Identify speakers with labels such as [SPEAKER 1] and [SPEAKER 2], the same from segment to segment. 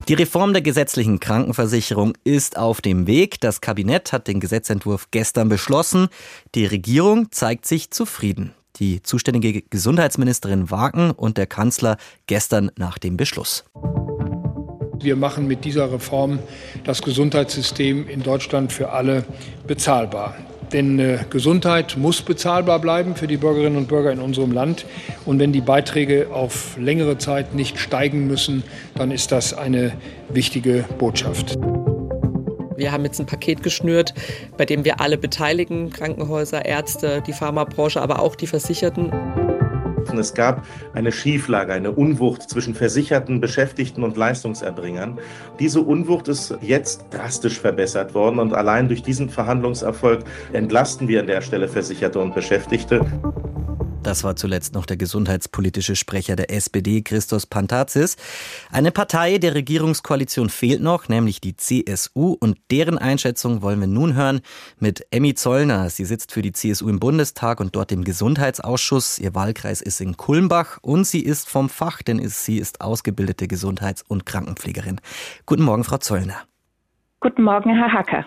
[SPEAKER 1] Die Reform der gesetzlichen Krankenversicherung ist auf dem Weg. Das Kabinett hat den Gesetzentwurf gestern beschlossen. Die Regierung zeigt sich zufrieden. Die zuständige Gesundheitsministerin Wagen und der Kanzler gestern nach dem Beschluss.
[SPEAKER 2] Wir machen mit dieser Reform das Gesundheitssystem in Deutschland für alle bezahlbar. Denn Gesundheit muss bezahlbar bleiben für die Bürgerinnen und Bürger in unserem Land. Und wenn die Beiträge auf längere Zeit nicht steigen müssen, dann ist das eine wichtige Botschaft.
[SPEAKER 3] Wir haben jetzt ein Paket geschnürt, bei dem wir alle beteiligen, Krankenhäuser, Ärzte, die Pharmabranche, aber auch die Versicherten.
[SPEAKER 4] Es gab eine Schieflage, eine Unwucht zwischen Versicherten, Beschäftigten und Leistungserbringern. Diese Unwucht ist jetzt drastisch verbessert worden und allein durch diesen Verhandlungserfolg entlasten wir an der Stelle Versicherte und Beschäftigte.
[SPEAKER 1] Das war zuletzt noch der gesundheitspolitische Sprecher der SPD, Christos Pantazis. Eine Partei der Regierungskoalition fehlt noch, nämlich die CSU. Und deren Einschätzung wollen wir nun hören mit Emmy Zollner. Sie sitzt für die CSU im Bundestag und dort im Gesundheitsausschuss. Ihr Wahlkreis ist in Kulmbach und sie ist vom Fach, denn sie ist ausgebildete Gesundheits- und Krankenpflegerin. Guten Morgen, Frau Zollner.
[SPEAKER 5] Guten Morgen, Herr Hacker.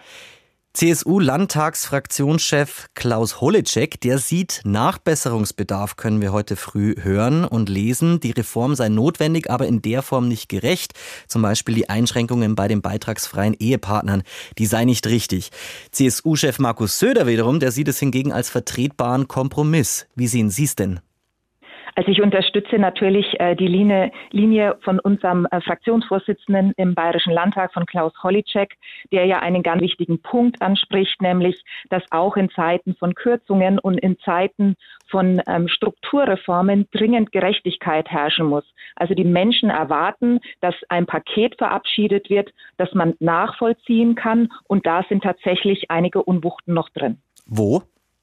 [SPEAKER 1] CSU-Landtagsfraktionschef Klaus Holleczek, der sieht Nachbesserungsbedarf, können wir heute früh hören und lesen. Die Reform sei notwendig, aber in der Form nicht gerecht. Zum Beispiel die Einschränkungen bei den beitragsfreien Ehepartnern, die sei nicht richtig. CSU-Chef Markus Söder wiederum, der sieht es hingegen als vertretbaren Kompromiss. Wie sehen Sie es denn?
[SPEAKER 5] Also ich unterstütze natürlich die Linie von unserem Fraktionsvorsitzenden im Bayerischen Landtag, von Klaus Holleczek, der ja einen ganz wichtigen Punkt anspricht, nämlich, dass auch in Zeiten von Kürzungen und in Zeiten von Strukturreformen dringend Gerechtigkeit herrschen muss. Also die Menschen erwarten, dass ein Paket verabschiedet wird, das man nachvollziehen kann. Und da sind tatsächlich einige Unwuchten noch drin.
[SPEAKER 1] Wo?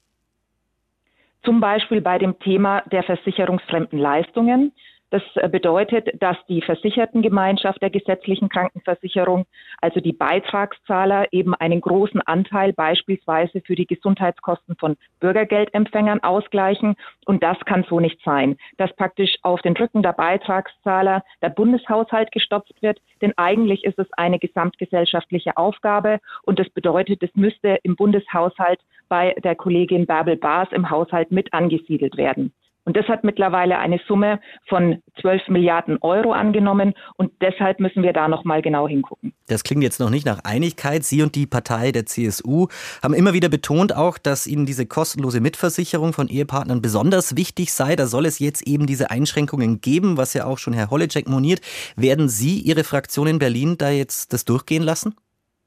[SPEAKER 5] Zum Beispiel bei dem Thema der versicherungsfremden Leistungen. Das bedeutet, dass die Versichertengemeinschaft der gesetzlichen Krankenversicherung, also die Beitragszahler, eben einen großen Anteil beispielsweise für die Gesundheitskosten von Bürgergeldempfängern ausgleichen. Und das kann so nicht sein, dass praktisch auf den Rücken der Beitragszahler der Bundeshaushalt gestopft wird. Denn eigentlich ist es eine gesamtgesellschaftliche Aufgabe. Und das bedeutet, es müsste im Bundeshaushalt bei der Kollegin Bärbel Baas im Haushalt mit angesiedelt werden. Und das hat mittlerweile eine Summe von 12 Milliarden Euro angenommen. Und deshalb müssen wir da noch mal genau hingucken.
[SPEAKER 1] Das klingt jetzt noch nicht nach Einigkeit. Sie und die Partei der CSU haben immer wieder betont auch, dass Ihnen diese kostenlose Mitversicherung von Ehepartnern besonders wichtig sei. Da soll es jetzt eben diese Einschränkungen geben, was ja auch schon Herr Holleczek moniert. Werden Sie, Ihre Fraktion in Berlin, da jetzt das durchgehen lassen?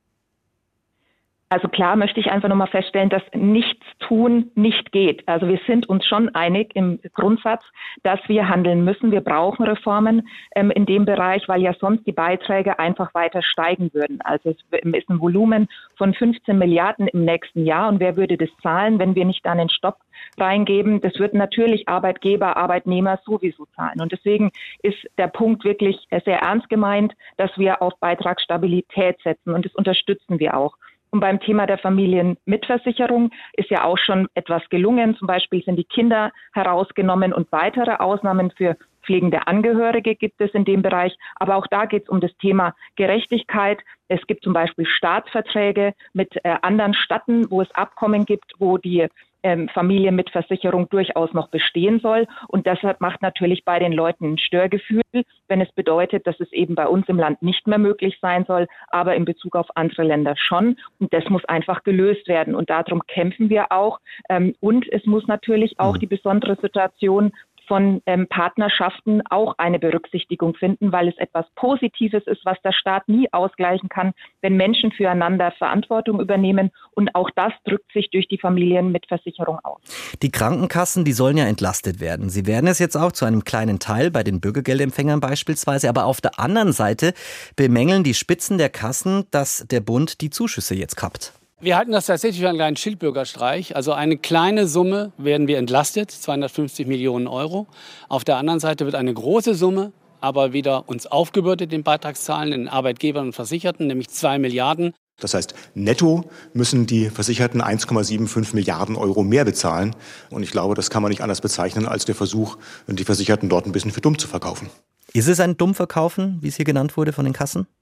[SPEAKER 5] Also klar möchte ich einfach nochmal feststellen, dass nichts tun nicht geht. Also wir sind uns schon einig im Grundsatz, dass wir handeln müssen. Wir brauchen Reformen in dem Bereich, weil ja sonst die Beiträge einfach weiter steigen würden. Also es ist ein Volumen von 15 Milliarden im nächsten Jahr. Und wer würde das zahlen, wenn wir nicht da einen Stopp reingeben? Das würden natürlich Arbeitgeber, Arbeitnehmer sowieso zahlen. Und deswegen ist der Punkt wirklich sehr ernst gemeint, dass wir auf Beitragsstabilität setzen. Und das unterstützen wir auch. Und beim Thema der Familienmitversicherung ist ja auch schon etwas gelungen. Zum Beispiel sind die Kinder herausgenommen und weitere Ausnahmen für pflegende Angehörige gibt es in dem Bereich. Aber auch da geht es um das Thema Gerechtigkeit. Es gibt zum Beispiel Staatsverträge mit anderen Staaten, wo es Abkommen gibt, wo die Familienmitversicherung durchaus noch bestehen soll. Und deshalb macht natürlich bei den Leuten ein Störgefühl, wenn es bedeutet, dass es eben bei uns im Land nicht mehr möglich sein soll, aber in Bezug auf andere Länder schon. Und das muss einfach gelöst werden. Und darum kämpfen wir auch. Und es muss natürlich auch die besondere Situation von Partnerschaften auch eine Berücksichtigung finden, weil es etwas Positives ist, was der Staat nie ausgleichen kann, wenn Menschen füreinander Verantwortung übernehmen. Und auch das drückt sich durch die Familienmitversicherung aus.
[SPEAKER 1] Die Krankenkassen, die sollen ja entlastet werden. Sie werden es jetzt auch zu einem kleinen Teil bei den Bürgergeldempfängern beispielsweise. Aber auf der anderen Seite bemängeln die Spitzen der Kassen, dass der Bund die Zuschüsse jetzt kappt.
[SPEAKER 6] Wir halten das tatsächlich für einen kleinen Schildbürgerstreich. Also eine kleine Summe werden wir entlastet, 250 Millionen Euro. Auf der anderen Seite wird eine große Summe aber wieder uns aufgebürdet, den Beitragszahlen, den Arbeitgebern und Versicherten, nämlich 2 Milliarden.
[SPEAKER 7] Das heißt, netto müssen die Versicherten 1,75 Milliarden Euro mehr bezahlen. Und ich glaube, das kann man nicht anders bezeichnen als der Versuch, die Versicherten dort ein bisschen für dumm zu verkaufen.
[SPEAKER 1] Ist es ein Dummverkaufen, wie es hier genannt wurde von den Kassen?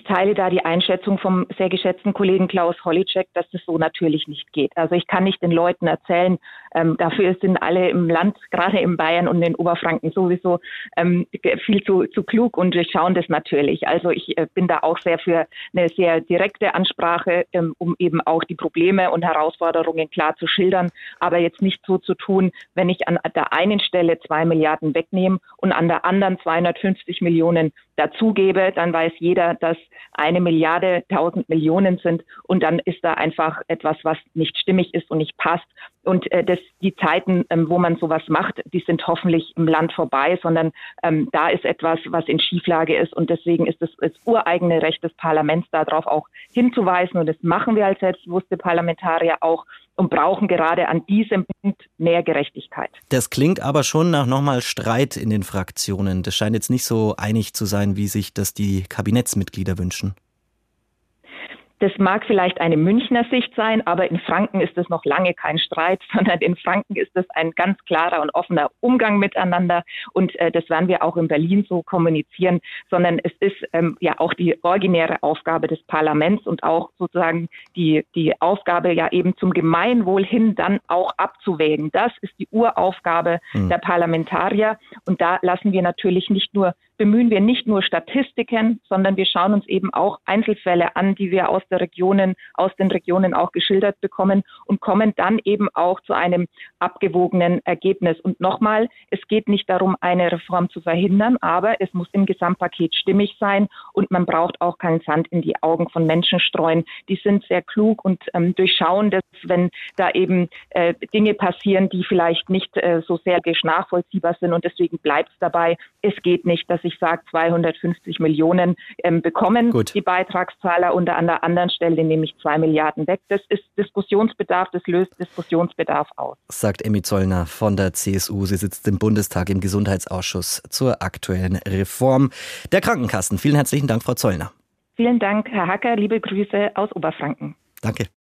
[SPEAKER 5] teile da die Einschätzung vom sehr geschätzten Kollegen Klaus Holleczek, dass das so natürlich nicht geht. Also ich kann nicht den Leuten erzählen, dafür sind alle im Land, gerade in Bayern und in Oberfranken sowieso viel zu klug und durchschauen das natürlich. Also ich bin da auch sehr für eine sehr direkte Ansprache, um eben auch die Probleme und Herausforderungen klar zu schildern, aber jetzt nicht so zu tun, wenn ich an der einen Stelle 2 Milliarden wegnehme und an der anderen 250 Millionen dazugebe, dann weiß jeder, dass 1 Milliarde 1000 Millionen sind und dann ist da einfach etwas, was nicht stimmig ist und nicht passt. Und die Zeiten, wo man sowas macht, die sind hoffentlich im Land vorbei, sondern da ist etwas, was in Schieflage ist und deswegen ist es das ureigene Recht des Parlaments, darauf auch hinzuweisen und das machen wir als selbstbewusste Parlamentarier auch und brauchen gerade an diesem Punkt mehr Gerechtigkeit.
[SPEAKER 1] Das klingt aber schon nach nochmal Streit in den Fraktionen. Das scheint jetzt nicht so einig zu sein, wie sich das die Kabinettsmitglieder wünschen.
[SPEAKER 5] Das mag vielleicht eine Münchner Sicht sein, aber in Franken ist es noch lange kein Streit, sondern in Franken ist es ein ganz klarer und offener Umgang miteinander und das werden wir auch in Berlin so kommunizieren, sondern es ist ja auch die originäre Aufgabe des Parlaments und auch sozusagen die Aufgabe ja eben zum Gemeinwohl hin dann auch abzuwägen. Das ist die Uraufgabe der Parlamentarier und da bemühen wir nicht nur Statistiken, sondern wir schauen uns eben auch Einzelfälle an, die wir aus den Regionen auch geschildert bekommen und kommen dann eben auch zu einem abgewogenen Ergebnis. Und nochmal, es geht nicht darum, eine Reform zu verhindern, aber es muss im Gesamtpaket stimmig sein und man braucht auch keinen Sand in die Augen von Menschen streuen. Die sind sehr klug und durchschauen, dass wenn da eben Dinge passieren, die vielleicht nicht so sehr nachvollziehbar sind und deswegen bleibt es dabei, es geht nicht, dass ich sage, 250 Millionen bekommen die Beitragszahler und an der anderen Stelle nehme ich 2 Milliarden weg. Das ist Diskussionsbedarf, das löst Diskussionsbedarf aus.
[SPEAKER 1] Sagt Emmy Zollner von der CSU. Sie sitzt im Bundestag im Gesundheitsausschuss zur aktuellen Reform der Krankenkassen. Vielen herzlichen Dank, Frau Zollner.
[SPEAKER 5] Vielen Dank, Herr Hacker. Liebe Grüße aus Oberfranken.
[SPEAKER 1] Danke.